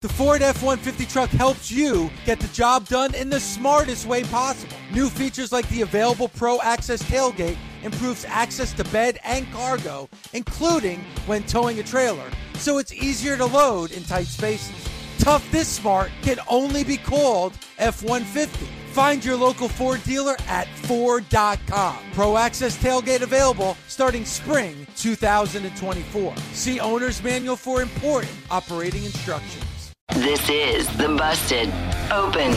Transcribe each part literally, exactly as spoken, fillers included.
The Ford F one fifty truck helps you get the job done in the smartest way possible. New features like the available Pro Access tailgate improves access to bed and cargo, including when towing a trailer, so it's easier to load in tight spaces. Tough this smart can only be called F one fifty. Find your local Ford dealer at Ford dot com. Pro Access tailgate available starting spring two thousand twenty-four. See Owner's Manual for important operating instructions. This is the Busted Open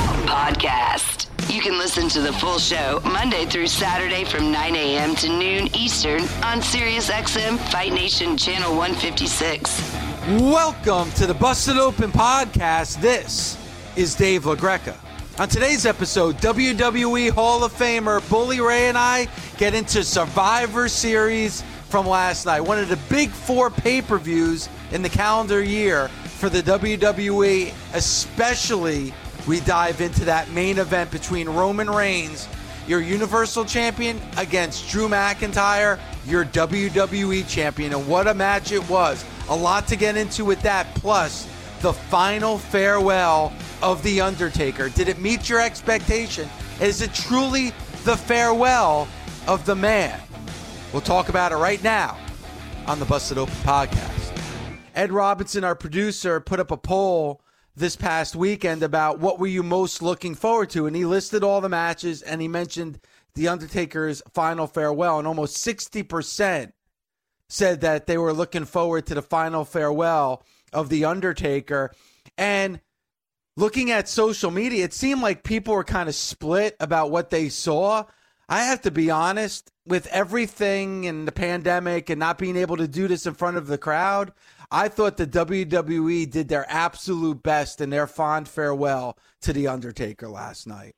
Podcast. You can listen to the full show Monday through Saturday from nine a.m. to noon Eastern on SiriusXM Fight Nation Channel one fifty-six. Welcome to the Busted Open Podcast. This is Dave LaGreca. On today's episode, W W E Hall of Famer Bully Ray and I get into Survivor Series from last night, one of the big four pay-per-views in the calendar year for the W W E. Especially, we dive into that main event between Roman Reigns, your Universal Champion, against Drew McIntyre, your W W E Champion. And what a match it was. A lot to get into with that, plus the final farewell of The Undertaker. Did it meet your expectation? Is it truly the farewell of the man? We'll talk about it right now on the Busted Open Podcast. Ed Robinson, our producer, put up a poll this past weekend about what were you most looking forward to, and he listed all the matches, and he mentioned The Undertaker's final farewell, and almost sixty percent said that they were looking forward to the final farewell of The Undertaker. And looking at social media, it seemed like people were kind of split about what they saw. I have to be honest, with everything and the pandemic and not being able to do this in front of the crowd, I thought the W W E did their absolute best in their fond farewell to The Undertaker last night.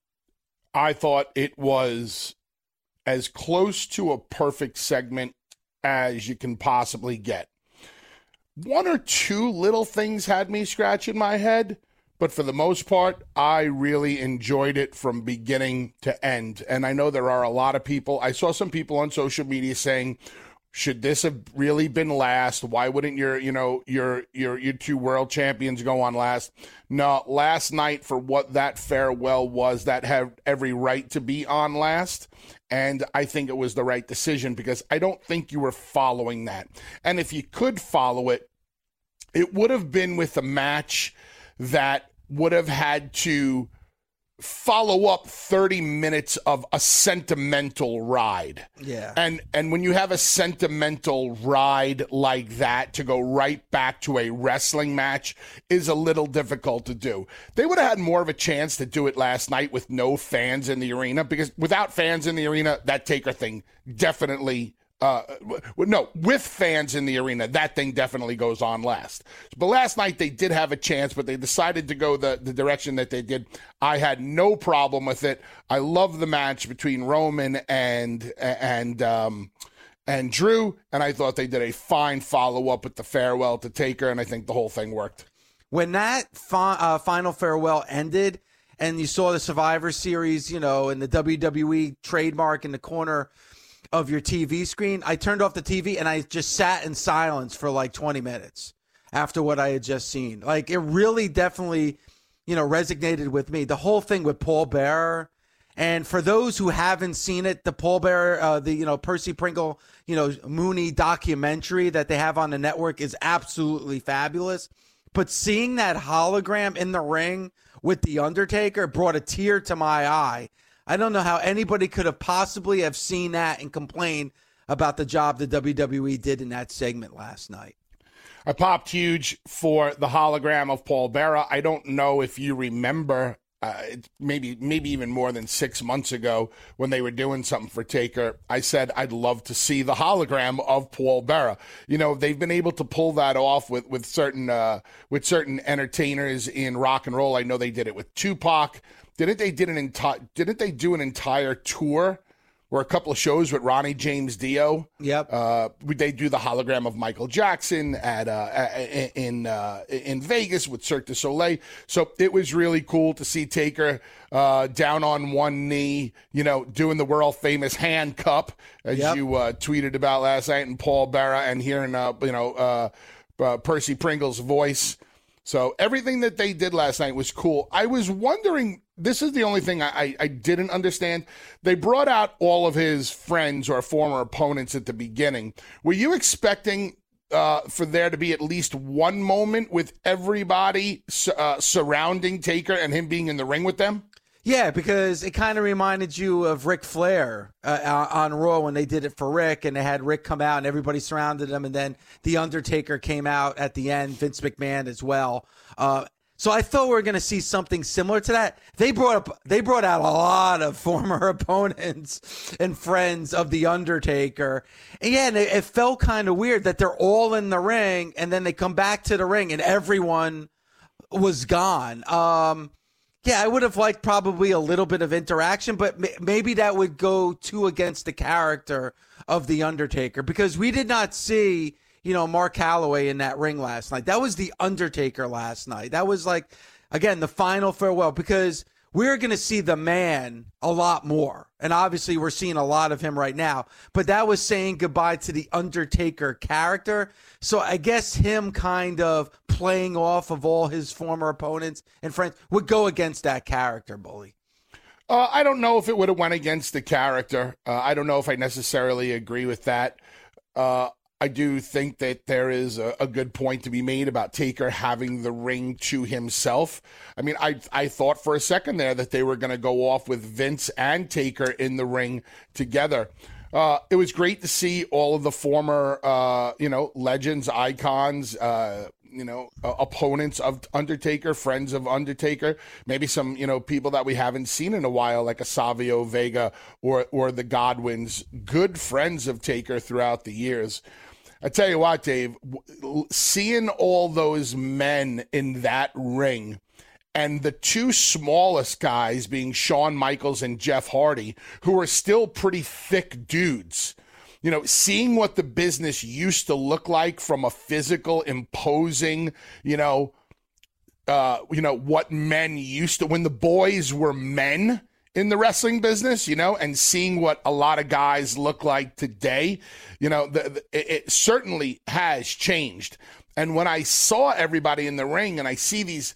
I thought it was as close to a perfect segment as you can possibly get. One or two little things had me scratching my head, but for the most part, I really enjoyed it from beginning to end. And I know there are a lot of people. I saw some people on social media saying, should this have really been last? Why wouldn't your, you know, your your your two world champions go on last? No, last night, for what that farewell was, that had every right to be on last. And I think it was the right decision because I don't think you were following that. And if you could follow it, it would have been with a match that would have had to follow up thirty minutes of a sentimental ride. Yeah. And and when you have a sentimental ride like that, to go right back to a wrestling match is a little difficult to do. They would have had more of a chance to do it last night with no fans in the arena, because without fans in the arena, that Taker thing definitely Uh, no, with fans in the arena, that thing definitely goes on last. But last night they did have a chance, but they decided to go the, the direction that they did. I had no problem with it. I love the match between Roman and and um, and Drew, and I thought they did a fine follow-up with the farewell to Taker, and I think the whole thing worked. When that fi- uh, final farewell ended, and you saw the Survivor Series, you know, and the W W E trademark in the corner of your T V screen, I turned off the T V and I just sat in silence for like twenty minutes after what I had just seen. Like, it really definitely, you know, resonated with me. The whole thing with Paul Bearer. And for those who haven't seen it, the Paul Bearer, uh, the, you know, Percy Pringle, you know, Mooney documentary that they have on the network is absolutely fabulous. But seeing that hologram in the ring with The Undertaker brought a tear to my eye. I don't know how anybody could have possibly have seen that and complained about the job the W W E did in that segment last night. I popped huge for the hologram of Paul Bearer. I don't know if you remember, uh, maybe maybe even more than six months ago when they were doing something for Taker, I said I'd love to see the hologram of Paul Bearer. You know, they've been able to pull that off with with certain uh, with certain entertainers in rock and roll. I know they did it with Tupac. Didn't they did an entire? Didn't they do an entire tour, or a couple of shows with Ronnie James Dio? Yep. Uh, they do the hologram of Michael Jackson at uh, in uh, in Vegas with Cirque du Soleil. So it was really cool to see Taker uh, down on one knee, you know, doing the world famous hand cup, as yep. you uh, tweeted about last night, and Paul Bearer, and hearing uh, you know uh, uh, Percy Pringle's voice. So everything that they did last night was cool. I was wondering, this is the only thing I, I, I didn't understand. They brought out all of his friends or former opponents at the beginning. Were you expecting uh, for there to be at least one moment with everybody uh, surrounding Taker and him being in the ring with them? Yeah, because it kind of reminded you of Ric Flair uh, on Raw when they did it for Rick, and they had Rick come out and everybody surrounded him, and then The Undertaker came out at the end, Vince McMahon as well. Uh, so I thought we were going to see something similar to that. They brought up, they brought out a lot of former opponents and friends of The Undertaker. And yeah, and it, it felt kind of weird that they're all in the ring, and then they come back to the ring, and everyone was gone. Um... Yeah, I would have liked probably a little bit of interaction, but m- maybe that would go too against the character of The Undertaker, because we did not see, you know, Mark Calloway in that ring last night. That was The Undertaker last night. That was like, again, the final farewell, because we're going to see the man a lot more. And obviously we're seeing a lot of him right now, but that was saying goodbye to the Undertaker character. So I guess him kind of playing off of all his former opponents and friends would go against that character, Bully. Uh, I don't know if it would have went against the character. Uh, I don't know if I necessarily agree with that. Uh, I do think that there is a, a good point to be made about Taker having the ring to himself. I mean, I I thought for a second there that they were going to go off with Vince and Taker in the ring together. Uh, it was great to see all of the former, uh, you know, legends, icons, uh, you know, uh, opponents of Undertaker, friends of Undertaker, maybe some, you know, people that we haven't seen in a while, like a Savio Vega or or the Godwins, good friends of Taker throughout the years. I tell you what, Dave, seeing all those men in that ring and the two smallest guys being Shawn Michaels and Jeff Hardy, who are still pretty thick dudes, you know, seeing what the business used to look like from a physical, imposing, you know, uh, you know, what men used to, when the boys were men in the wrestling business, you know, and seeing what a lot of guys look like today, you know, the, the, it certainly has changed. And when I saw everybody in the ring and I see these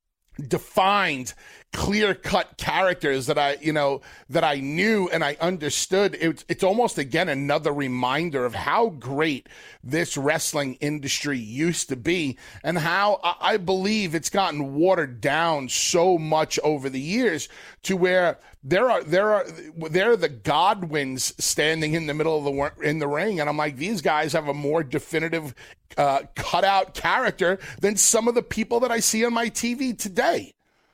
defined, clear-cut characters that I, you know, that I knew and I understood, it, it's almost, again, another reminder of how great this wrestling industry used to be and how I, I believe it's gotten watered down so much over the years to where there are there are there are the Godwins standing in the middle of the in the ring, and I'm like, these guys have a more definitive uh, cutout character than some of the people that I see on my T V today.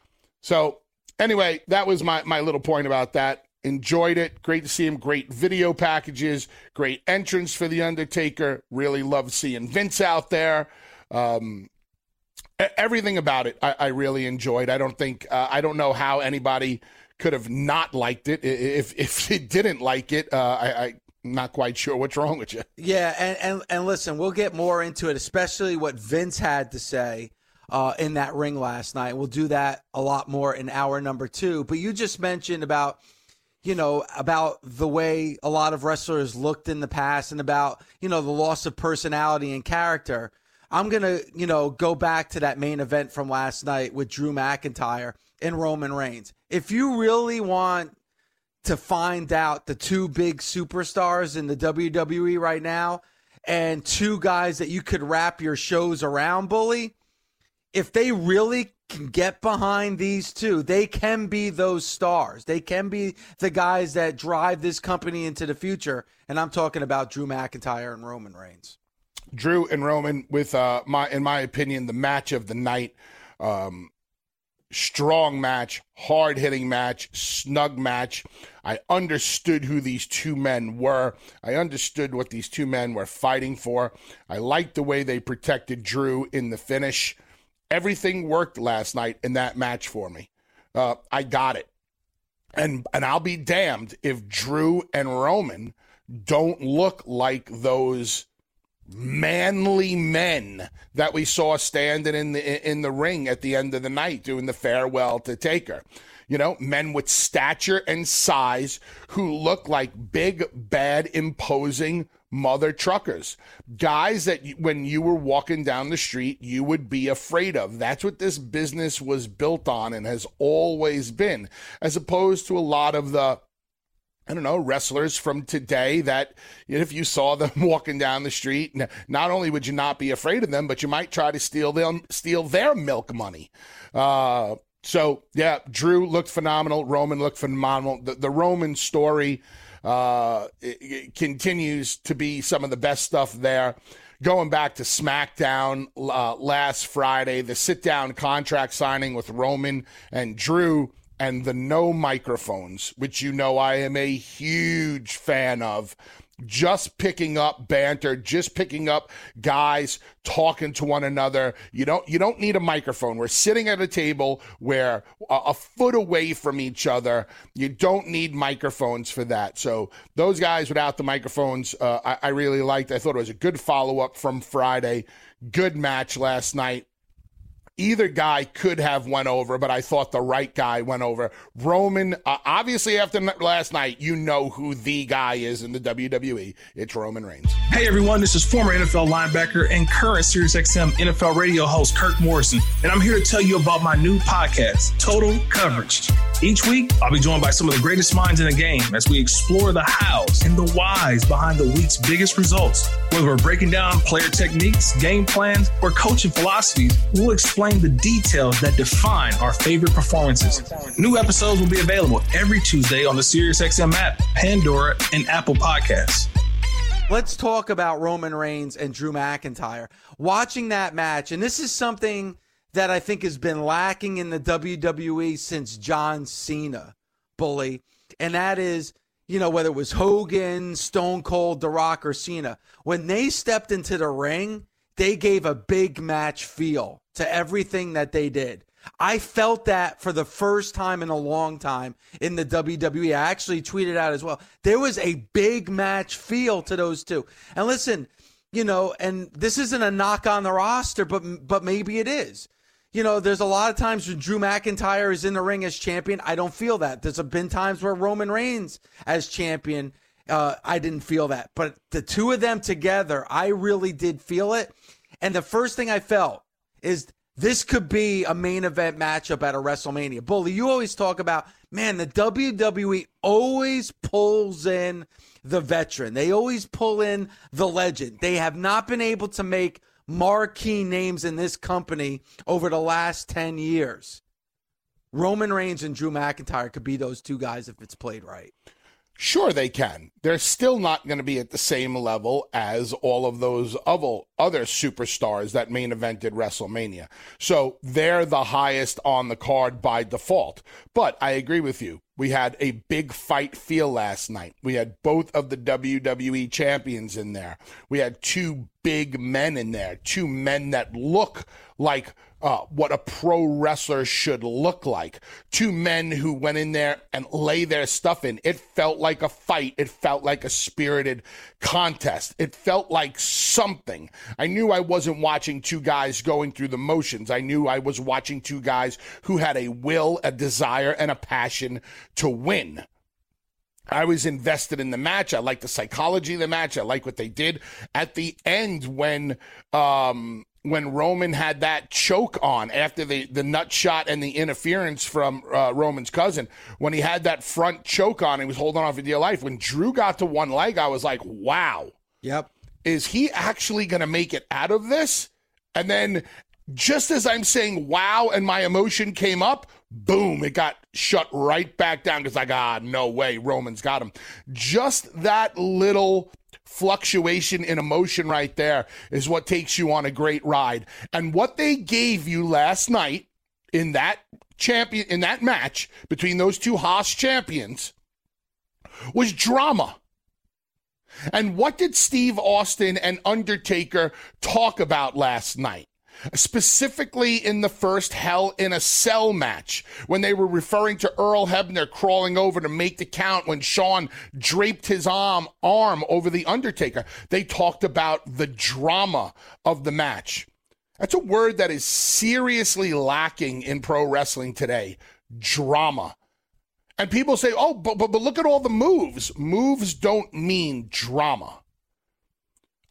So anyway, that was my, my little point about that. Enjoyed it. Great to see him. Great video packages. Great entrance for The Undertaker. Really loved seeing Vince out there. Um, everything about it, I, I really enjoyed. I don't think, uh, I don't know how anybody could have not liked it. If if they didn't like it, uh, I, I'm not quite sure what's wrong with you. Yeah, and, and, and listen, we'll get more into it, especially what Vince had to say Uh, in that ring last night. We'll do that a lot more in hour number two. But you just mentioned about, you know, about the way a lot of wrestlers looked in the past and about, you know, the loss of personality and character. I'm going to, you know, go back to that main event from last night with Drew McIntyre and Roman Reigns. If you really want to find out the two big superstars in the W W E right now and two guys that you could wrap your shows around, Bully, if they really can get behind these two, they can be those stars. They can be the guys that drive this company into the future. And I'm talking about Drew McIntyre and Roman Reigns. Drew and Roman with, uh, my, in my opinion, the match of the night. Um, strong match, hard-hitting match, snug match. I understood who these two men were. I understood what these two men were fighting for. I liked the way they protected Drew in the finish. Everything worked last night in that match for me. Uh, I got it. And and I'll be damned if Drew and Roman don't look like those manly men that we saw standing in the in the ring at the end of the night doing the farewell to Taker. You know, men with stature and size who look like big, bad, imposing mother truckers, guys that when you were walking down the street, you would be afraid of. That's what this business was built on and has always been, as opposed to a lot of the, I don't know, wrestlers from today that if you saw them walking down the street, not only would you not be afraid of them, but you might try to steal them, steal their milk money. Uh, so, yeah, Drew looked phenomenal. Roman looked phenomenal. The, the Roman story uh, it, it continues to be some of the best stuff there. Going back to SmackDown uh, last Friday, the sit-down contract signing with Roman and Drew, and the no microphones, which you know I am a huge fan of. Just picking up banter, just picking up guys talking to one another. You don't you don't need a microphone. We're sitting at a table where a, a foot away from each other. You don't need microphones for that. So those guys without the microphones, uh, I, I really liked. I thought it was a good follow-up from Friday. Good match last night. Either guy could have went over, but I thought the right guy went over. Roman, uh, obviously after last night, you know who the guy is in the W W E. It's Roman Reigns. Hey everyone, this is former N F L linebacker and current SiriusXM N F L radio host Kirk Morrison, and I'm here to tell you about my new podcast, Total Coverage. Each week, I'll be joined by some of the greatest minds in the game as we explore the hows and the whys behind the week's biggest results. Whether we're breaking down player techniques, game plans, or coaching philosophies, we'll explain the details that define our favorite performances. New episodes will be available every Tuesday on the SiriusXM app, Pandora, and Apple Podcasts. Let's talk about Roman Reigns and Drew McIntyre. Watching that match, and this is something that I think has been lacking in the W W E since John Cena, Bully, and that is, you know, whether it was Hogan, Stone Cold, The Rock, or Cena, when they stepped into the ring, they gave a big match feel to everything that they did. I felt that for the first time in a long time in the W W E. I actually tweeted out as well. There was a big match feel to those two. And listen, you know, and this isn't a knock on the roster, but but maybe it is. You know, there's a lot of times when Drew McIntyre is in the ring as champion, I don't feel that. There's been times where Roman Reigns as champion, uh, I didn't feel that. But the two of them together, I really did feel it. And the first thing I felt is this could be a main event matchup at a WrestleMania. Bully, you always talk about, man, the W W E always pulls in the veteran. They always pull in the legend. They have not been able to make marquee names in this company over the last ten years. Roman Reigns and Drew McIntyre could be those two guys if it's played right. Sure, they can. They're still not going to be at the same level as all of those other superstars that main evented WrestleMania. So they're the highest on the card by default. But I agree with you. We had a big fight feel last night. We had both of the W W E champions in there. We had two big men in there, two men that look like uh, what a pro wrestler should look like. Two men who went in there and lay their stuff in. It felt like a fight. It felt like a spirited contest. It felt like something. I knew I wasn't watching two guys going through the motions. I knew I was watching two guys who had a will, a desire, and a passion to win. I was invested in the match. I like the psychology of the match. I like what they did at the end when um, when Roman had that choke on after the, the nut shot and the interference from uh, Roman's cousin. When he had that front choke on, he was holding on for dear life. When Drew got to one leg, I was like, wow. Yep. Is he actually going to make it out of this? And then just as I'm saying wow and my emotion came up, boom, it got shut right back down because like, ah, no way, Roman's got him. Just that little fluctuation in emotion right there is what takes you on a great ride. And what they gave you last night in that champion, in that match between those two Haas champions was drama. And what did Steve Austin and Undertaker talk about last night? Specifically in the first Hell in a Cell match, when they were referring to Earl Hebner crawling over to make the count when Shawn draped his arm, arm over the Undertaker. They talked about the drama of the match. That's a word that is seriously lacking in pro wrestling today. Drama. And people say, oh, but, but, but look at all the moves. Moves don't mean drama.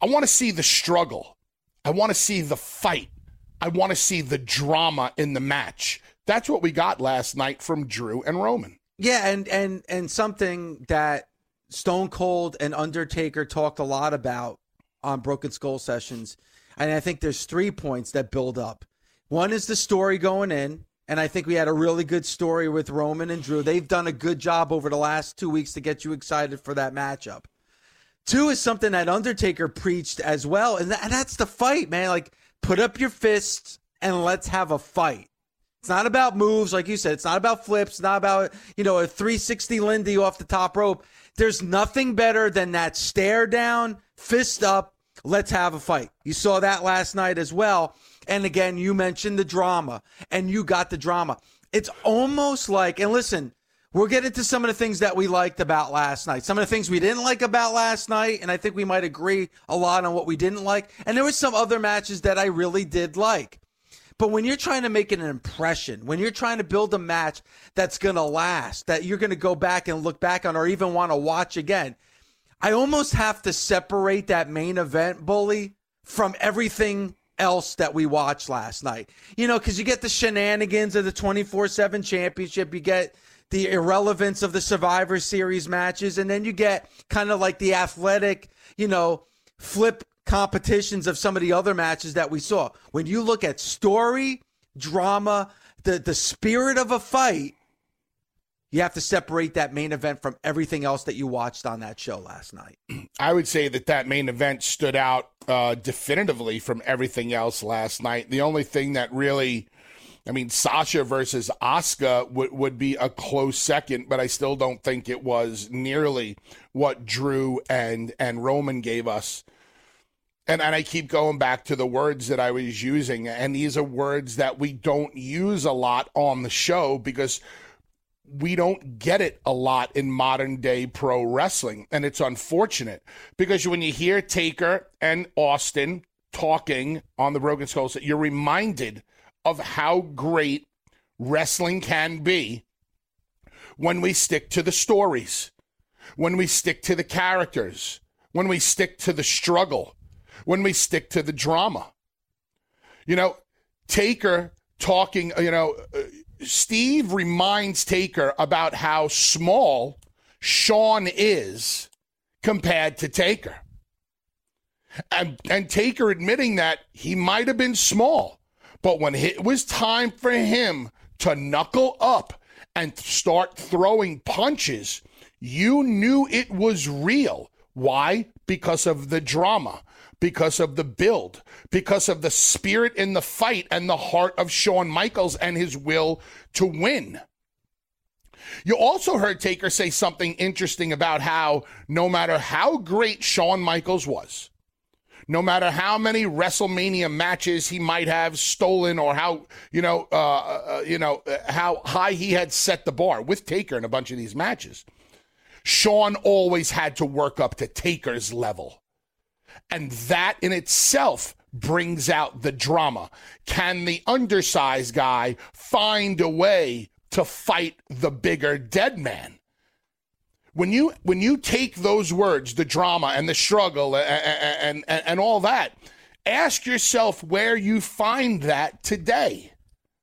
I want to see the struggle. I want to see the fight. I want to see the drama in the match. That's what we got last night from Drew and Roman. Yeah, and and and something that Stone Cold and Undertaker talked a lot about on Broken Skull Sessions, and I think there's three points that build up. One is the story going in, and I think we had a really good story with Roman and Drew. They've done a good job over the last two weeks to get you excited for that matchup. Two is something that Undertaker preached as well, and, th- and that's the fight, man. Like, put up your fists and let's have a fight. It's not about moves, like you said. It's not about flips. It's not about, you know, a three sixty Lindy off the top rope. There's nothing better than that stare down, fist up, let's have a fight. You saw that last night as well. And again, you mentioned the drama, and you got the drama. It's almost like, and listen, we'll get into some of the things that we liked about last night. Some of the things we didn't like about last night, and I think we might agree a lot on what we didn't like. And there were some other matches that I really did like. But when you're trying to make an impression, when you're trying to build a match that's going to last, that you're going to go back and look back on or even want to watch again, I almost have to separate that main event, Bully, from everything else that we watched last night. You know, because you get the shenanigans of the twenty-four seven championship, you get the irrelevance of the Survivor Series matches, and then you get kind of like the athletic, you know, flip competitions of some of the other matches that we saw. When you look at story, drama, the, the spirit of a fight, you have to separate that main event from everything else that you watched on that show last night. I would say that that main event stood out uh, definitively from everything else last night. The only thing that really, I mean, Sasha versus Asuka would, would be a close second, but I still don't think it was nearly what Drew and, and Roman gave us. And, and I keep going back to the words that I was using, and these are words that we don't use a lot on the show because we don't get it a lot in modern day pro wrestling. And it's unfortunate because when you hear Taker and Austin talking on the Broken Skulls, you're reminded of how great wrestling can be when we stick to the stories, when we stick to the characters, when we stick to the struggle, when we stick to the drama. You know, Taker talking, you know, uh, Steve reminds Taker about how small Shawn is compared to Taker. And, and Taker admitting that he might have been small, but when it was time for him to knuckle up and start throwing punches, you knew it was real. Why? Because of the drama, because of the build, because of the spirit in the fight and the heart of Shawn Michaels and his will to win. You also heard Taker say something interesting about how no matter how great Shawn Michaels was, no matter how many WrestleMania matches he might have stolen or how, you know, uh, uh, you know, uh, how high he had set the bar with Taker in a bunch of these matches, Shawn always had to work up to Taker's level. And that in itself brings out the drama. Can the undersized guy find a way to fight the bigger dead man? When you when you take those words, the drama and the struggle and, and, and, and all that, ask yourself where you find that today.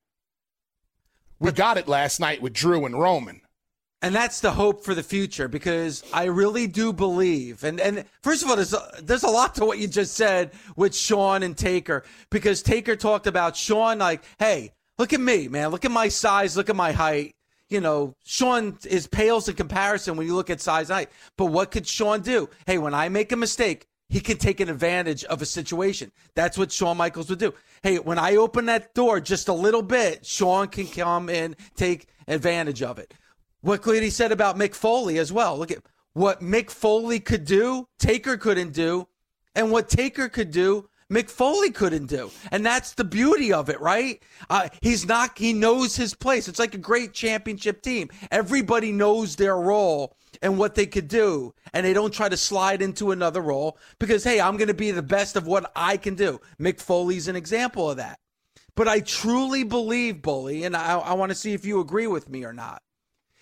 We got it last night with Drew and Roman. And that's the hope for the future, because I really do believe, and, and first of all, there's a, there's a lot to what you just said with Shawn and Taker, because Taker talked about Shawn like, hey, look at me, man. Look at my size. Look at my height. You know, Shawn is pales in comparison when you look at size and height. But what could Shawn do? Hey, when I make a mistake, he can take an advantage of a situation. That's what Shawn Michaels would do. Hey, when I open that door just a little bit, Shawn can come in, take advantage of it. What Cleary said about Mick Foley as well. Look at what Mick Foley could do, Taker couldn't do, and what Taker could do, Mick Foley couldn't do. And that's the beauty of it, right? Uh, he's not, he knows his place. It's like a great championship team. Everybody knows their role and what they could do, and they don't try to slide into another role because, hey, I'm going to be the best of what I can do. Mick Foley's an example of that. But I truly believe, Bully, and I, I want to see if you agree with me or not,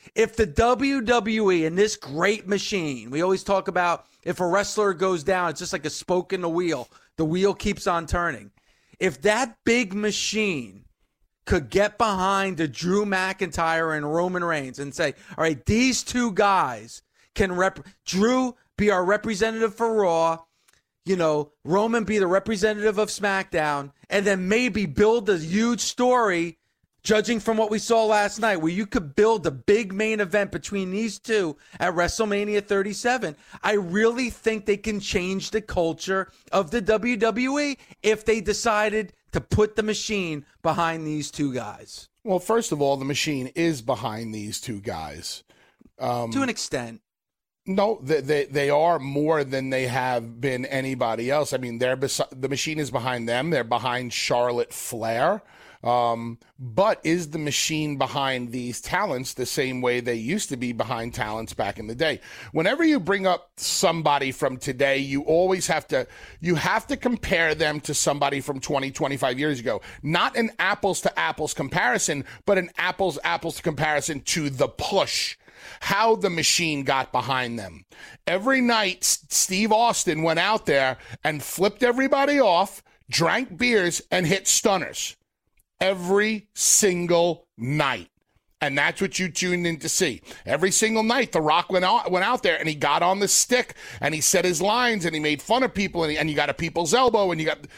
If the W W E and this great machine, we always talk about if a wrestler goes down, it's just like a spoke in the wheel. The wheel keeps on turning. If that big machine could get behind a Drew McIntyre and Roman Reigns and say, all right, these two guys can rep Drew be our representative for Raw, you know, Roman be the representative of SmackDown, and then maybe build a huge story, judging from what we saw last night, where you could build a big main event between these two at WrestleMania thirty-seven. I really think they can change the culture of the W W E if they decided to put the machine behind these two guys. Well, first of all, the machine is behind these two guys. Um, to an extent. No, they, they they are more than they have been anybody else. I mean, they're bes- the machine is behind them. They're behind Charlotte Flair. Um, but is the machine behind these talents the same way they used to be behind talents back in the day? Whenever you bring up somebody from today, you always have to you have to compare them to somebody from twenty, twenty-five years ago. Not an apples to apples comparison, but an apples apples comparison to the push. How the machine got behind them. Every night, Steve Austin went out there and flipped everybody off, drank beers, and hit stunners. Every single night. And that's what you tuned in to see. Every single night, The Rock went out, went out there and he got on the stick and he said his lines and he made fun of people and, he, and you got a people's elbow and you got...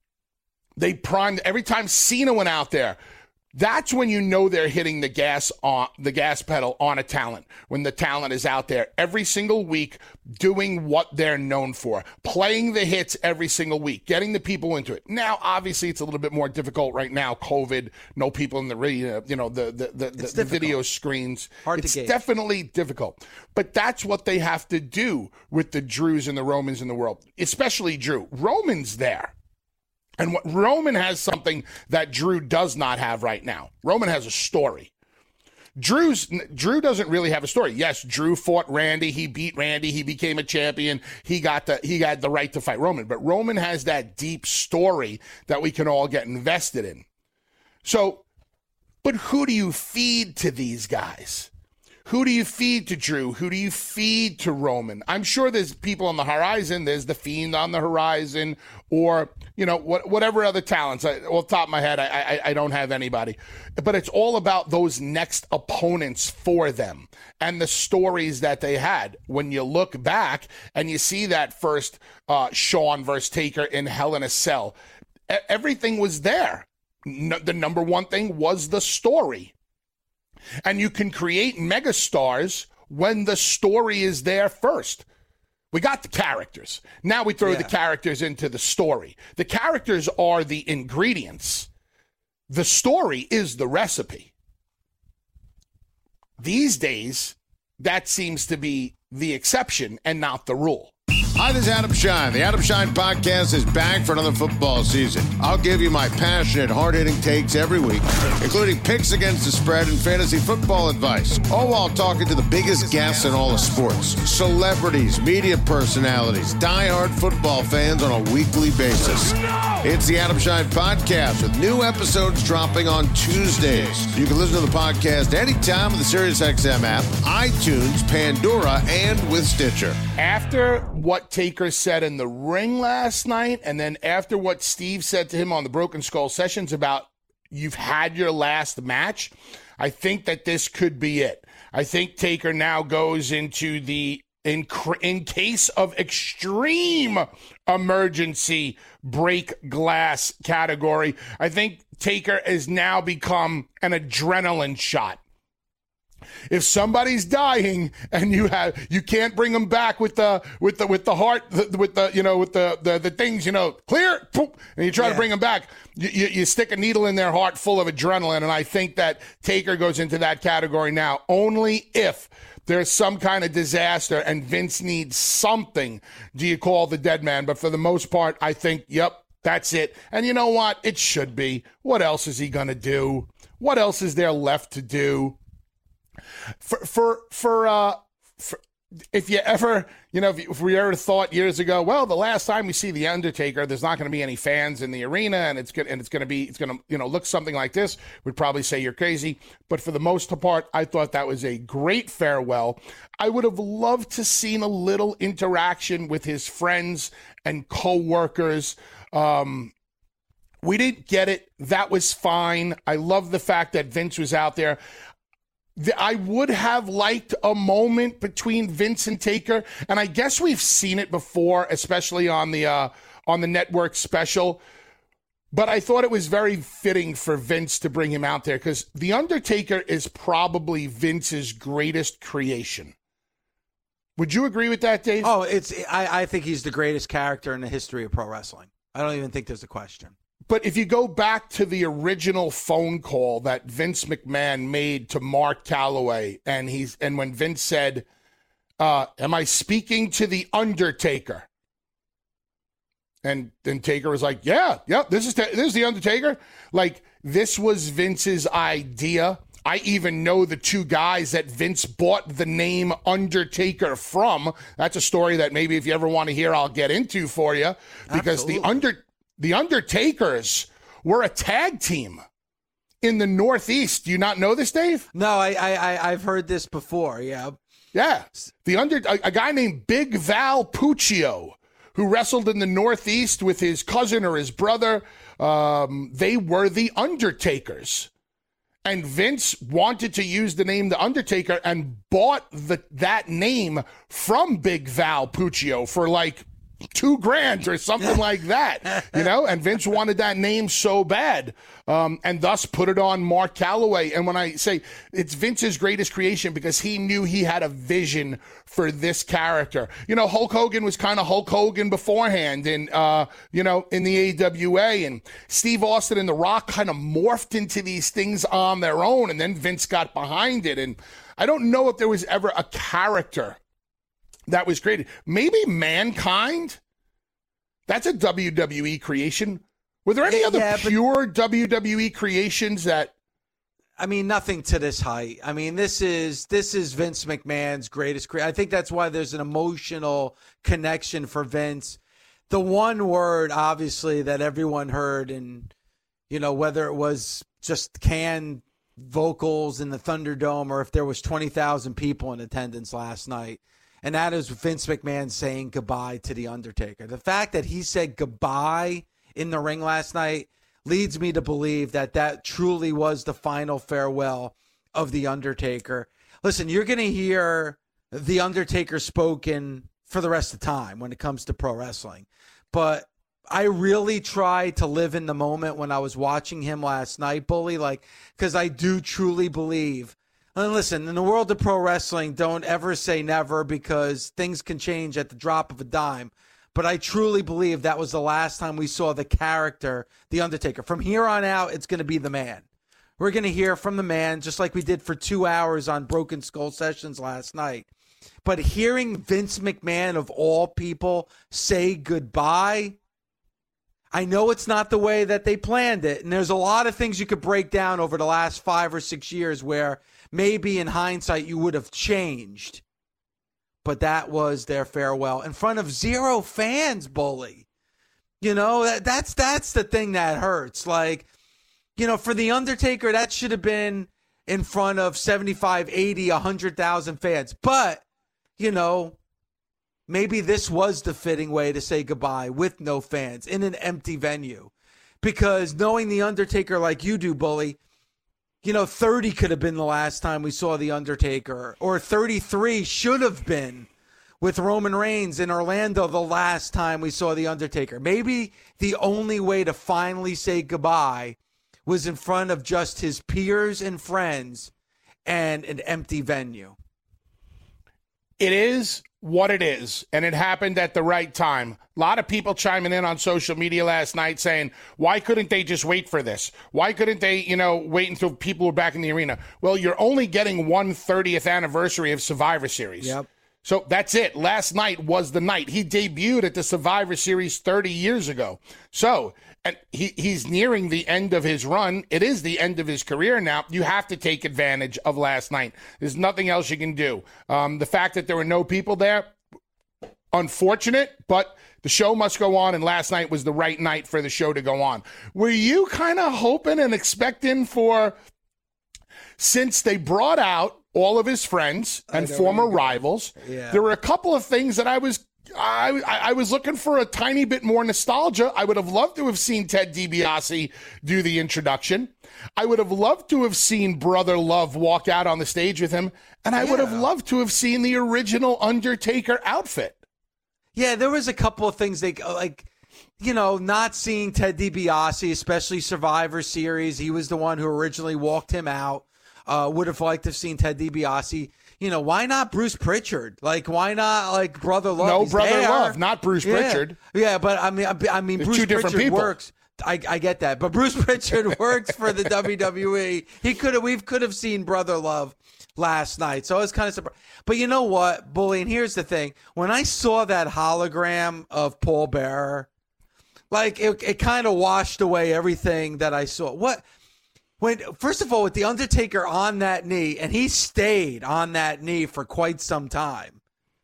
They primed... Every time Cena went out there, that's when you know they're hitting the gas on the gas pedal on a talent. When the talent is out there every single week doing what they're known for, playing the hits every single week, getting the people into it. Now, obviously, it's a little bit more difficult right now. COVID, no people in the radio, you know, the the the, the, the video screens. Hard it's to gauge. Definitely difficult. But that's what they have to do with the Drews and the Romans in the world, especially Drew. Roman's there. And what Roman has something that Drew does not have right now. Roman has a story. Drew's Drew doesn't really have a story. Yes, Drew fought Randy. He beat Randy. He became a champion. He got the he got the right to fight Roman. But Roman has that deep story that we can all get invested in. So, but who do you feed to these guys? Who do you feed to Drew? Who do you feed to Roman? I'm sure there's people on the horizon. There's the Fiend on the horizon, or you know, what, whatever other talents. I, off the top of my head, I, I I don't have anybody. But it's all about those next opponents for them and the stories that they had. When you look back and you see that first uh, Shawn versus Taker in Hell in a Cell, everything was there. No, the number one thing was the story. And you can create megastars when the story is there first. We got the characters. Now we throw yeah. the characters into the story. The characters are the ingredients. The story is the recipe. These days, that seems to be the exception and not the rule. Hi, this is Adam Shine. The Adam Shine podcast is back for another football season. I'll give you my passionate, hard-hitting takes every week, including picks against the spread and fantasy football advice, all while talking to the biggest guests in all of sports, celebrities, media personalities, diehard football fans on a weekly basis. It's the Adam Shine podcast with new episodes dropping on Tuesdays. You can listen to the podcast anytime with the SiriusXM app, iTunes, Pandora, and with Stitcher. After what Taker said in the ring last night, and then after what Steve said to him on the Broken Skull Sessions about you've had your last match, I think that this could be it. I think Taker now goes into the in, in case of extreme emergency break glass category. I think Taker has now become an adrenaline shot. If somebody's dying and you have you can't bring them back with the with the with the heart with the you know with the the, the things you know clear and you try yeah. to bring them back, you, you you stick a needle in their heart full of adrenaline, and I think that Taker goes into that category now. Only if there's some kind of disaster and Vince needs something do you call the dead man. But for the most part, I think yep, that's it. And you know what? It should be. What else is he gonna do? What else is there left to do? For for for uh for if you ever, you know, if, if we ever thought years ago, well, the last time we see The Undertaker, there's not going to be any fans in the arena, and it's going and it's going to be, it's going to, you know, look something like this, we'd probably say you're crazy. But for the most part, I thought that was a great farewell. I would have loved to seen a little interaction with his friends and co-workers. Um, we didn't get it. That was fine. I love the fact that Vince was out there. I would have liked a moment between Vince and Taker, and I guess we've seen it before, especially on the uh, on the network special. But I thought it was very fitting for Vince to bring him out there because The Undertaker is probably Vince's greatest creation. Would you agree with that, Dave? Oh, it's I, I think he's the greatest character in the history of pro wrestling. I don't even think there's a question. But if you go back to the original phone call that Vince McMahon made to Mark Calloway, and he's and when Vince said, uh, am I speaking to The Undertaker? And then Taker was like, yeah, yeah, this is, this is The Undertaker. Like, this was Vince's idea. I even know the two guys that Vince bought the name Undertaker from. That's a story that maybe if you ever want to hear, I'll get into for you. Because Absolutely. the under the Undertakers were a tag team in the Northeast. Do you not know this, Dave? No, I, I, I I've heard this before. Yeah, yeah. The under a, a guy named Big Val Puccio, who wrestled in the Northeast with his cousin or his brother. Um, they were the Undertakers. And Vince wanted to use the name The Undertaker and bought the that name from Big Val Puccio for like two grand or something like that, you know? And Vince wanted that name so bad, um, and thus put it on Mark Calloway. And when I say it's Vince's greatest creation because he knew he had a vision for this character. You know, Hulk Hogan was kind of Hulk Hogan beforehand in, uh, you know, in the A W A, and Steve Austin and The Rock kind of morphed into these things on their own, and then Vince got behind it. And I don't know if there was ever a character that was created. Maybe Mankind? That's a W W E creation. Were there any other yeah, pure W W E creations that... I mean, nothing to this height. I mean, this is this is Vince McMahon's greatest career. I think that's why there's an emotional connection for Vince. The one word, obviously, that everyone heard, and, you know, whether it was just canned vocals in the Thunderdome or if there was twenty thousand people in attendance last night, and that is Vince McMahon saying goodbye to The Undertaker. The fact that he said goodbye in the ring last night leads me to believe that that truly was the final farewell of The Undertaker. Listen, you're going to hear The Undertaker spoken for the rest of the time when it comes to pro wrestling. But I really tried to live in the moment when I was watching him last night, Bully, like, because I do truly believe. And listen, in the world of pro wrestling, don't ever say never because things can change at the drop of a dime. But I truly believe that was the last time we saw the character, The Undertaker. From here on out, it's going to be the man. We're going to hear from the man just like we did for two hours on Broken Skull Sessions last night. But hearing Vince McMahon, of all people, say goodbye, I know it's not the way that they planned it. And there's a lot of things you could break down over the last five or six years where maybe in hindsight you would have changed. But that was their farewell in front of zero fans, Bully. You know, that, that's that's the thing that hurts. Like, you know, for The Undertaker, that should have been in front of seventy-five, eighty, one hundred thousand fans. But, you know, maybe this was the fitting way to say goodbye with no fans in an empty venue. Because knowing The Undertaker like you do, Bully, you know, thirty could have been the last time we saw The Undertaker, or thirty-three should have been with Roman Reigns in Orlando the last time we saw The Undertaker. Maybe the only way to finally say goodbye was in front of just his peers and friends and an empty venue. It is what it is, and it happened at the right time. A lot of people chiming in on social media last night saying, why couldn't they just wait for this? Why couldn't they, you know, wait until people were back in the arena? Well, you're only getting one thirtieth anniversary of Survivor Series. Yep. So that's it. Last night was the night. He debuted at the Survivor Series thirty years ago. So And he, he's nearing the end of his run. It is the end of his career now. You have to take advantage of last night. There's nothing else you can do. Um, the fact that there were no people there, unfortunate, but the show must go on, and last night was the right night for the show to go on. Were you kind of hoping and expecting for, since they brought out all of his friends and former rivals, yeah. there were a couple of things that I was I, I was looking for a tiny bit more nostalgia. I would have loved to have seen Ted DiBiase do the introduction. I would have loved to have seen Brother Love walk out on the stage with him, and I yeah. would have loved to have seen the original Undertaker outfit. Yeah, there was a couple of things they like, you know, not seeing Ted DiBiase, especially Survivor Series. He was the one who originally walked him out. Uh, would have liked to have seen Ted DiBiase. You know, why not Bruce Pritchard? Like, why not, like, Brother Love? No, He's Brother there. Love, not Bruce yeah. Pritchard. Yeah, but I mean, I, I mean, There's Bruce two different Pritchard people. works. I, I get that, but Bruce Pritchard works for the W W E. He could have, we could have seen Brother Love last night, so I was kind of surprised. But you know what, Bully? And here's the thing: when I saw that hologram of Paul Bearer, like it, it kind of washed away everything that I saw. What? When, first of all, with The Undertaker on that knee, and he stayed on that knee for quite some time.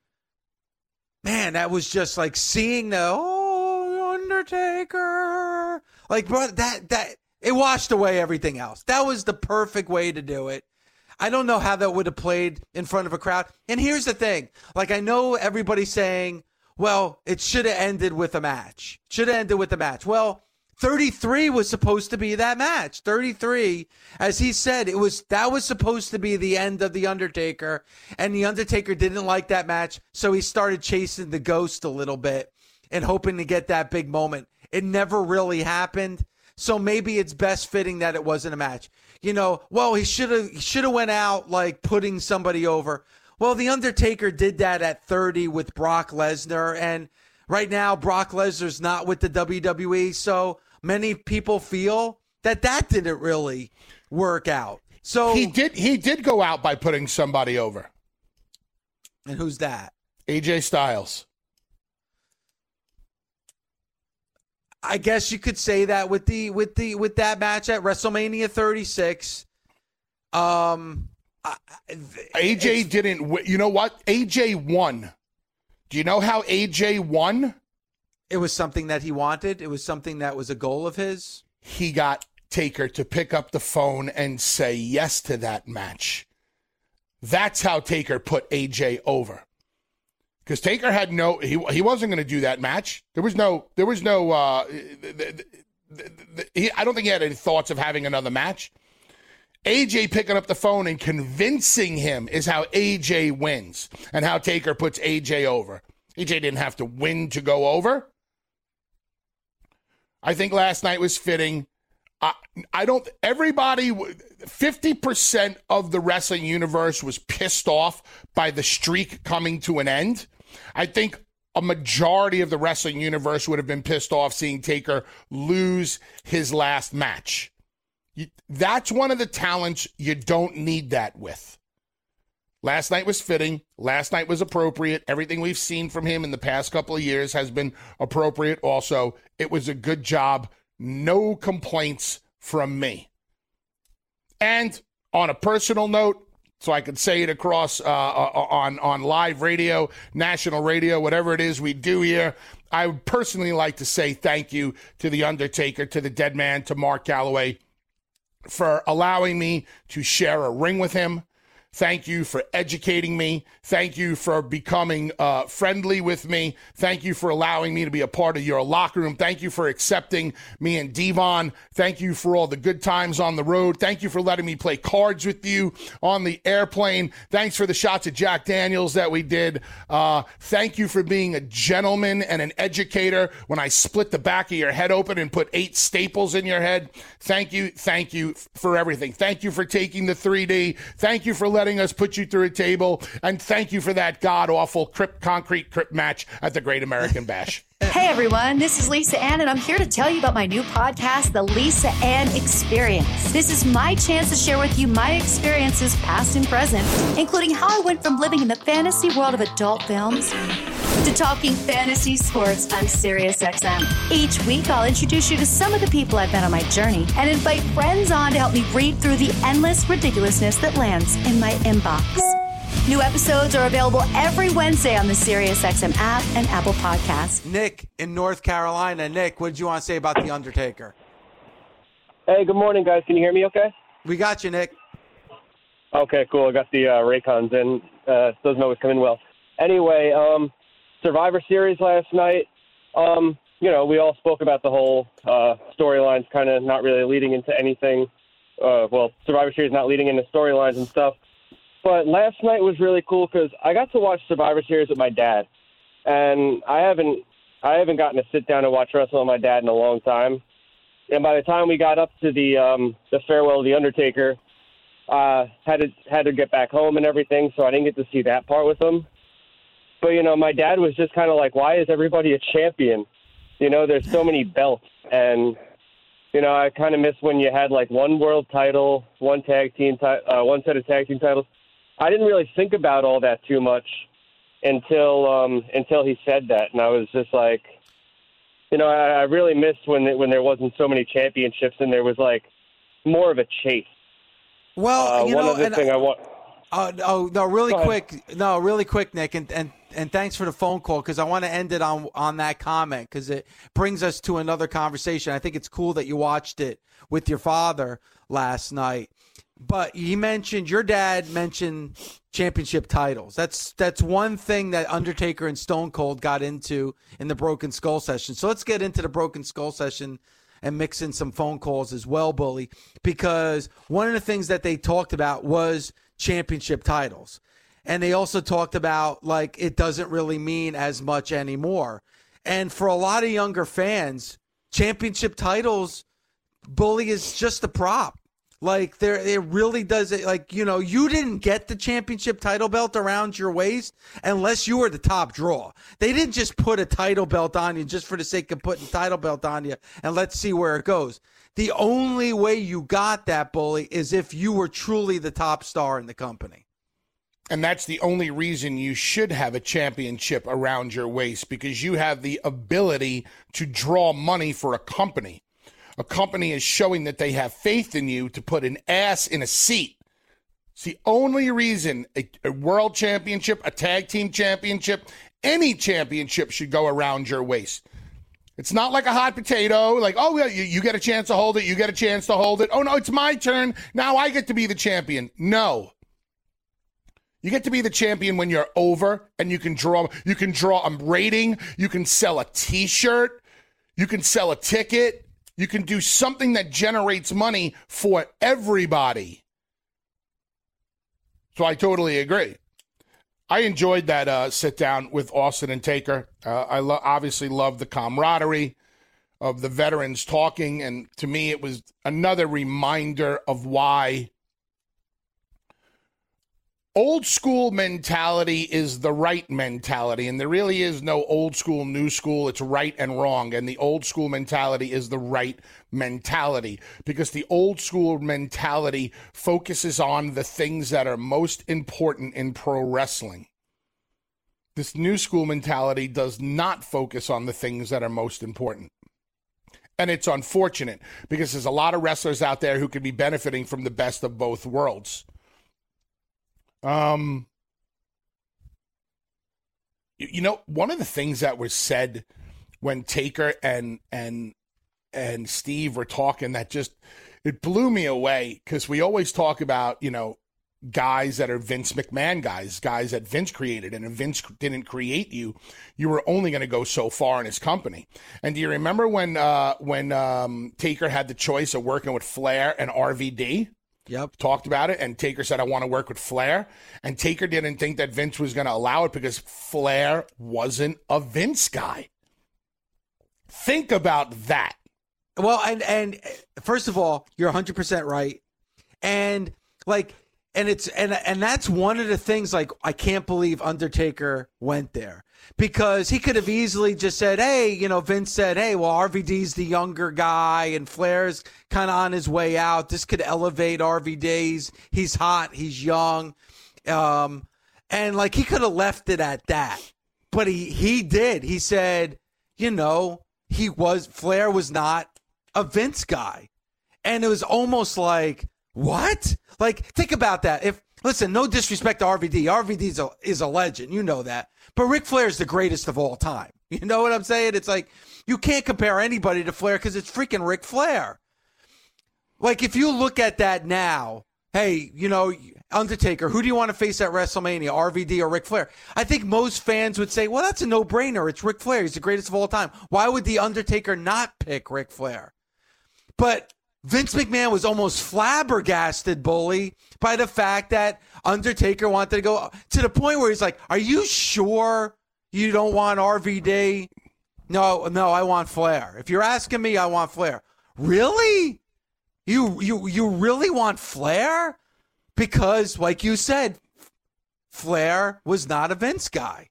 Man, that was just like seeing the, oh, Undertaker. Like, bro, that, that, it washed away everything else. That was the perfect way to do it. I don't know how that would have played in front of a crowd. And here's the thing. Like, I know everybody's saying, well, it should have ended with a match. Should have ended with a match. Well, thirty-three was supposed to be that match. thirty-three, as he said, it was that was supposed to be the end of The Undertaker, and The Undertaker didn't like that match, so he started chasing the ghost a little bit and hoping to get that big moment. It never really happened, so maybe it's best fitting that it wasn't a match. You know, well, he should have he should have went out like putting somebody over. Well, The Undertaker did that at thirty with Brock Lesnar, and right now Brock Lesnar's not with the W W E, so many people feel that that didn't really work out. So he did he did go out by putting somebody over. And who's that? A J Styles. I guess you could say that with the with the with that match at WrestleMania thirty-six. Um A J didn't w- you know what? A J won. Do you know how A J won? It was something that he wanted. It was something that was a goal of his. He got Taker to pick up the phone and say yes to that match. That's how Taker put A J over. Because Taker had no, he he wasn't going to do that match. There was no, there was no, uh, the, the, the, he, I don't think he had any thoughts of having another match. A J picking up the phone and convincing him is how A J wins and how Taker puts A J over. A J didn't have to win to go over. I think last night was fitting. I, I don't, everybody, fifty percent of the wrestling universe was pissed off by the streak coming to an end. I think a majority of the wrestling universe would have been pissed off seeing Taker lose his last match. You, that's one of the talents you don't need that with. Last night was fitting. Last night was appropriate. Everything we've seen from him in the past couple of years has been appropriate also. It was a good job. No complaints from me. And on a personal note, so I could say it across uh, on, on live radio, national radio, whatever it is we do here, I would personally like to say thank you to The Undertaker, to the Dead Man, to Mark Calloway, for allowing me to share a ring with him. Thank you for educating me. Thank you for becoming uh, friendly with me. Thank you for allowing me to be a part of your locker room. Thank you for accepting me and Devon. Thank you for all the good times on the road. Thank you for letting me play cards with you on the airplane. Thanks for the shots at Jack Daniels that we did. Uh, thank you for being a gentleman and an educator when I split the back of your head open and put eight staples in your head. Thank you. Thank you for everything. Thank you for taking the three D. Thank you for letting us put you through a table, and thank you for that god-awful Crip Concrete Crip match at the Great American Bash. Hey everyone, this is Lisa Ann, and I'm here to tell you about my new podcast, The Lisa Ann Experience. This is my chance to share with you my experiences, past and present, including how I went from living in the fantasy world of adult films to talking fantasy sports on SiriusXM. Each week, I'll introduce you to some of the people I've met on my journey and invite friends on to help me read through the endless ridiculousness that lands in my inbox. New episodes are available every Wednesday on the SiriusXM app and Apple Podcasts. Nick in North Carolina. Nick, what did you want to say about The Undertaker? Hey, good morning, guys. Can you hear me okay? We got you, Nick. Okay, cool. I got the uh, Raycons in. Uh, doesn't always come in well. Anyway, um, Survivor Series last night. Um, you know, we all spoke about the whole uh, storylines kind of not really leading into anything. Uh, well, Survivor Series not leading into storylines and stuff. But last night was really cool because I got to watch Survivor Series with my dad, and I haven't I haven't gotten to sit down and watch wrestling with my dad in a long time. And by the time we got up to the um, the farewell of the Undertaker, uh, had to had to get back home and everything, so I didn't get to see that part with him. But you know, my dad was just kind of like, "Why is everybody a champion? You know, there's so many belts." And you know, I kind of miss when you had like one world title, one tag team, ti- uh, one set of tag team titles. I didn't really think about all that too much until um, until he said that, and I was just like, you know, I, I really missed when when there wasn't so many championships and there was like more of a chase. Well, uh, you one know, other and thing I, I want. Uh, oh no, really Go quick, no, really quick, Nick, and and, and thanks for the phone call because I want to end it on on that comment because it brings us to another conversation. I think it's cool that you watched it with your father last night. But he mentioned your dad mentioned championship titles. That's that's one thing that Undertaker and Stone Cold got into in the Broken Skull session. So let's get into the Broken Skull session and mix in some phone calls as well, Bully, because one of the things that they talked about was championship titles. And they also talked about like it doesn't really mean as much anymore. And for a lot of younger fans, championship titles, Bully, is just a prop. Like, there, it really does it. Like, you know, you didn't get the championship title belt around your waist unless you were the top draw. They didn't just put a title belt on you just for the sake of putting a title belt on you and let's see where it goes. The only way you got that, Bully, is if you were truly the top star in the company. And that's the only reason you should have a championship around your waist, because you have the ability to draw money for a company. A company is showing that they have faith in you to put an ass in a seat. It's the only reason a, a world championship, a tag team championship, any championship should go around your waist. It's not like a hot potato, like, oh, yeah, you, you get a chance to hold it, you get a chance to hold it. Oh, no, it's my turn. Now I get to be the champion. No. You get to be the champion when you're over and you can draw, you can draw a rating, you can sell a T-shirt, you can sell a ticket. You can do something that generates money for everybody. So I totally agree. I enjoyed that uh, sit down with Austin and Taker. Uh, I lo- obviously love the camaraderie of the veterans talking. And to me, it was another reminder of why old school mentality is the right mentality, and there really is no old school, new school. It's right and wrong, and the old school mentality is the right mentality, because the old school mentality focuses on the things that are most important in pro wrestling. This new school mentality does not focus on the things that are most important. And it's unfortunate, because there's a lot of wrestlers out there who could be benefiting from the best of both worlds. Um, you, you know, one of the things that was said when Taker and and and Steve were talking that just, it blew me away, because we always talk about, you know, guys that are Vince McMahon guys, guys that Vince created, and if Vince didn't create you, you were only going to go so far in his company. And do you remember when uh, when um, Taker had the choice of working with Flair and R V D? Yep. Talked about it, and Taker said, I want to work with Flair. And Taker didn't think that Vince was going to allow it because Flair wasn't a Vince guy. Think about that. Well, and and first of all, you're one hundred percent right. And like, and it's and and that's one of the things, like, I can't believe Undertaker went there, because he could have easily just said, hey, you know, Vince said, hey, well, R V D's the younger guy and Flair's kind of on his way out. This could elevate R V D's. He's hot. He's young. Um, and like, he could have left it at that. but he, he did. He said, you know, he was, Flair was not a Vince guy. And it was almost like, what? Like, think about that. If, listen, no disrespect to R V D. R V D is a, is a legend. You know that. But Ric Flair is the greatest of all time. You know what I'm saying? It's like, you can't compare anybody to Flair because it's freaking Ric Flair. Like, if you look at that now, hey, you know, Undertaker, who do you want to face at WrestleMania, R V D or Ric Flair? I think most fans would say, well, that's a no-brainer. It's Ric Flair. He's the greatest of all time. Why would the Undertaker not pick Ric Flair? But Vince McMahon was almost flabbergasted, Bully, by the fact that Undertaker wanted to go to the point where he's like, are you sure you don't want R V D? No, no, I want Flair. If you're asking me, I want Flair. Really? You you you really want Flair? Because, like you said, Flair was not a Vince guy.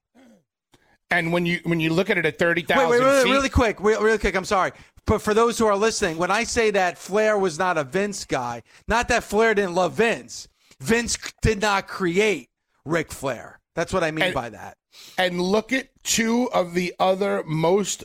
And when you when you look at it at thirty thousand wait, wait, wait, feet, really quick, really, really quick. I'm sorry, but for those who are listening, when I say that Flair was not a Vince guy, not that Flair didn't love Vince. Vince did not create Ric Flair. That's what I mean and, by that. And look at two of the other most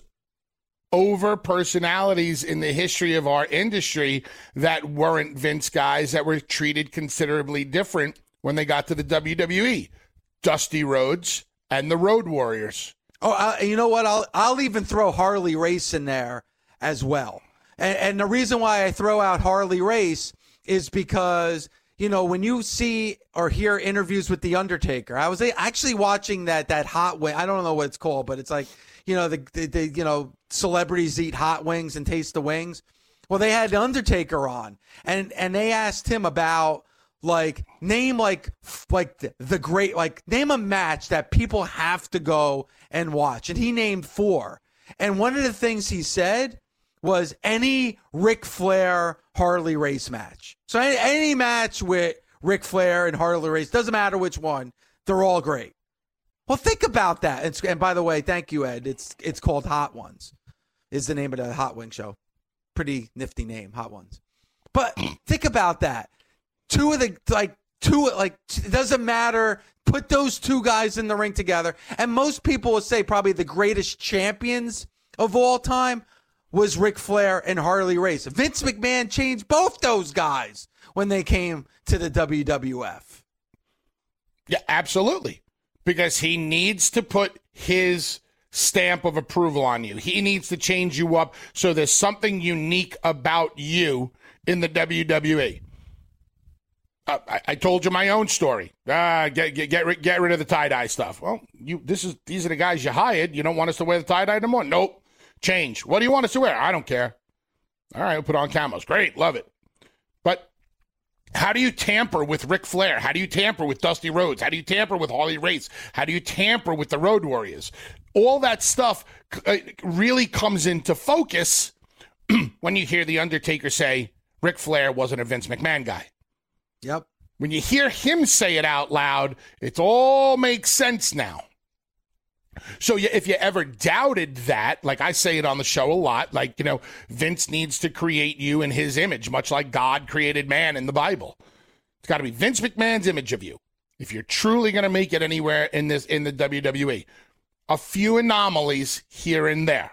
over personalities in the history of our industry that weren't Vince guys, that were treated considerably different when they got to the W W E. Dusty Rhodes and the Road Warriors. Oh, uh, you know what? I'll I'll even throw Harley Race in there as well. And, and the reason why I throw out Harley Race is because, you know, when you see or hear interviews with The Undertaker, I was actually watching that that hot wing. I don't know what it's called, but it's like, you know, the, the, the you know, celebrities eat hot wings and taste the wings. Well, they had The Undertaker on, and and they asked him about, like, name like like the, the great, like, name a match that people have to go and watch. And he named four. And one of the things he said was any Ric Flair Harley Race match. So any, any match with Ric Flair and Harley Race, doesn't matter which one, they're all great. Well, think about that. It's, and by the way, thank you, Ed. It's it's called Hot Ones, is the name of the Hot Wing show. Pretty nifty name, Hot Ones. But think about that. Two of the, like, two, like, it doesn't matter. Put those two guys in the ring together. And most people would say probably the greatest champions of all time was Ric Flair and Harley Race. Vince McMahon changed both those guys when they came to the W W F. Yeah, absolutely. Because he needs to put his stamp of approval on you. He needs to change you up so there's something unique about you in the W W E. Uh, I, I told you my own story. Uh, get get get rid, get rid of the tie-dye stuff. Well, you this is these are the guys you hired. You don't want us to wear the tie-dye anymore? Nope. Change. What do you want us to wear? I don't care. All right, we'll put on camos. Great, love it. But how do you tamper with Ric Flair? How do you tamper with Dusty Rhodes? How do you tamper with Harley Race? How do you tamper with the Road Warriors? All that stuff uh, really comes into focus when you hear The Undertaker say Ric Flair wasn't a Vince McMahon guy. Yep. When you hear him say it out loud, it all makes sense now. So if you ever doubted that, like I say it on the show a lot, like, you know, Vince needs to create you in his image, much like God created man in the Bible. It's got to be Vince McMahon's image of you if you're truly going to make it anywhere in this in the W W E. A few anomalies here and there.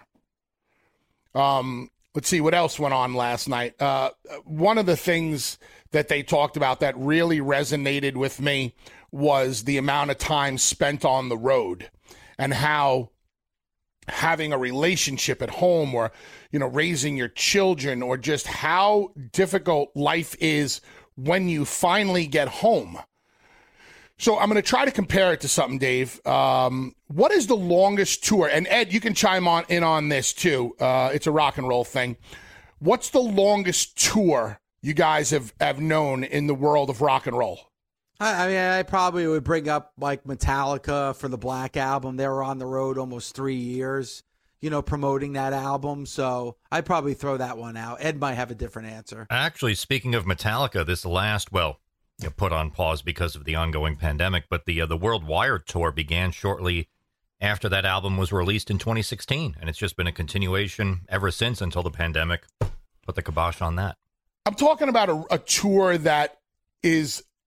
Um, let's see what else went on last night. Uh, one of the things that they talked about that really resonated with me was the amount of time spent on the road. And how having a relationship at home, or, you know, raising your children, or just how difficult life is when you finally get home. So I'm going to try to compare it to something, Dave. Um, what is the longest tour? And Ed, you can chime on in on this too. Uh, it's a rock and roll thing. What's the longest tour you guys have, have known in the world of rock and roll? I mean, I probably would bring up, like, Metallica for the Black Album. They were on the road almost three years, you know, promoting that album. So I'd probably throw that one out. Ed might have a different answer. Actually, speaking of Metallica, this last, well, you know, put on pause because of the ongoing pandemic, but the uh, the World Wired Tour began shortly after that album was released in twenty sixteen. And it's just been a continuation ever since until the pandemic put the kibosh on that. I'm talking about a, a tour that is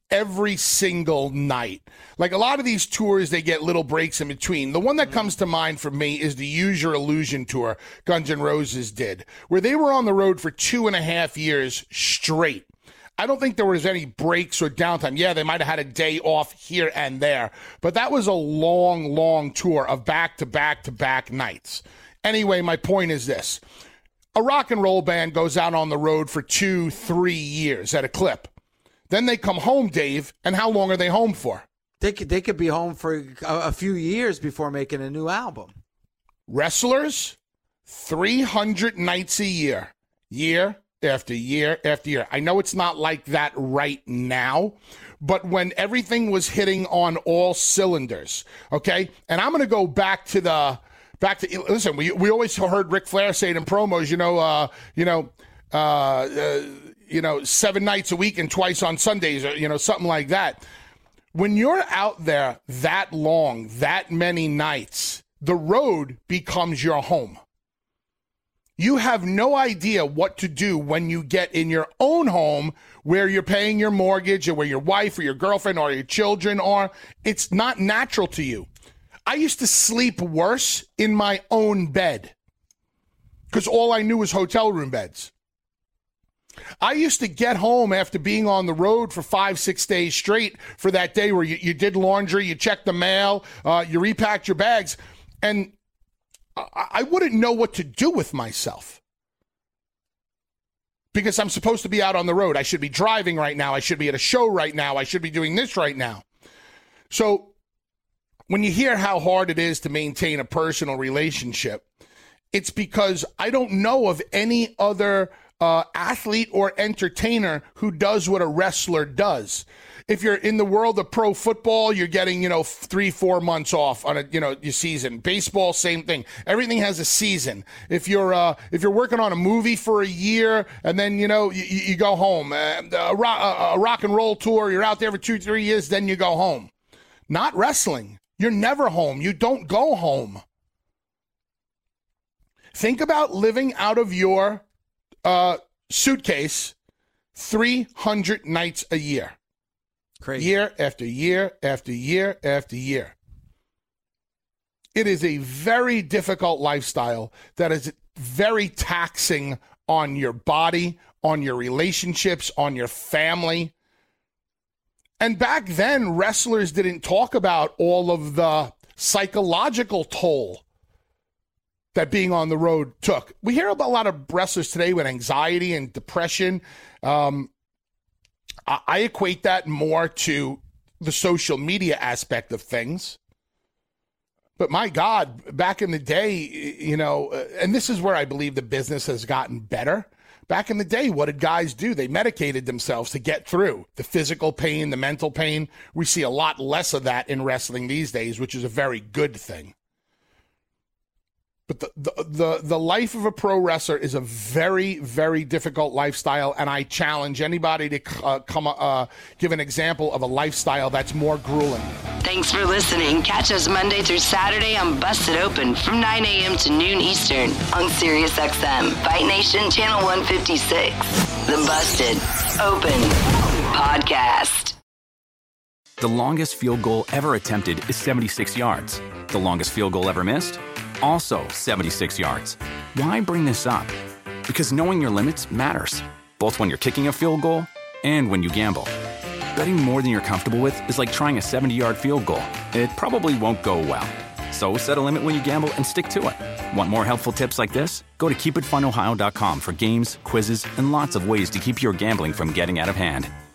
every single night. Like a lot of these tours, they get little breaks in between. The one that comes to mind for me is the Use Your Illusion tour Guns N' Roses did, where they were on the road for two and a half years straight. I don't think there was any breaks or downtime. Yeah, they might have had a day off here and there, but that was a long, long tour of back-to-back-to-back nights. Anyway, my point is this. A rock and roll band goes out on the road for two, three years at a clip. Then they come home, Dave, and how long are they home for? They could, they could be home for a, a few years before making a new album. Wrestlers, three hundred nights a year, year after year after year. I know it's not like that right now, but when everything was hitting on all cylinders, okay? And I'm going to go back to the, back to, listen, we we always heard Ric Flair say it in promos, you know, uh, you know, uh, uh, you know, seven nights a week and twice on Sundays, or, you know, something like that. When you're out there that long, that many nights, the road becomes your home. You have no idea what to do when you get in your own home where you're paying your mortgage or where your wife or your girlfriend or your children are. It's not natural to you. I used to sleep worse in my own bed because all I knew was hotel room beds. I used to get home after being on the road for five, six days straight for that day where you, you did laundry, you checked the mail, uh, you repacked your bags, and I, I wouldn't know what to do with myself because I'm supposed to be out on the road. I should be driving right now. I should be at a show right now. I should be doing this right now. So when you hear how hard it is to maintain a personal relationship, it's because I don't know of any other Uh, athlete or entertainer who does what a wrestler does. If you're in the world of pro football, you're getting, you know, three, four months off on a, you know, your season. Baseball, same thing. Everything has a season. If you're, uh, if you're working on a movie for a year and then, you know, you, you go home, uh, a, rock, a rock and roll tour, you're out there for two, three years, then you go home. Not wrestling. You're never home. You don't go home. Think about living out of your Uh, suitcase three hundred nights a year. Crazy. Year after year after year after year. It is a very difficult lifestyle that is very taxing on your body, on your relationships, on your family. And back then, wrestlers didn't talk about all of the psychological toll that being on the road took. We hear about a lot of wrestlers today with anxiety and depression. Um, I, I equate that more to the social media aspect of things. But my God, back in the day, you know, and this is where I believe the business has gotten better. Back in the day, what did guys do? They medicated themselves to get through the physical pain, the mental pain. We see a lot less of that in wrestling these days, which is a very good thing. But the, the, the, the life of a pro wrestler is a very, very difficult lifestyle, and I challenge anybody to uh, come uh, give an example of a lifestyle that's more grueling. Thanks for listening. Catch us Monday through Saturday on Busted Open from nine a.m. to noon Eastern on Sirius X M, Fight Nation Channel one fifty-six. The Busted Open Podcast. The longest field goal ever attempted is seventy-six yards. The longest field goal ever missed? Also seventy-six yards. Why bring this up? Because knowing your limits matters, both when you're kicking a field goal and when you gamble. Betting more than you're comfortable with is like trying a seventy-yard field goal. It probably won't go well. So set a limit when you gamble and stick to it. Want more helpful tips like this? Go to keep it fun ohio dot com for games, quizzes, and lots of ways to keep your gambling from getting out of hand.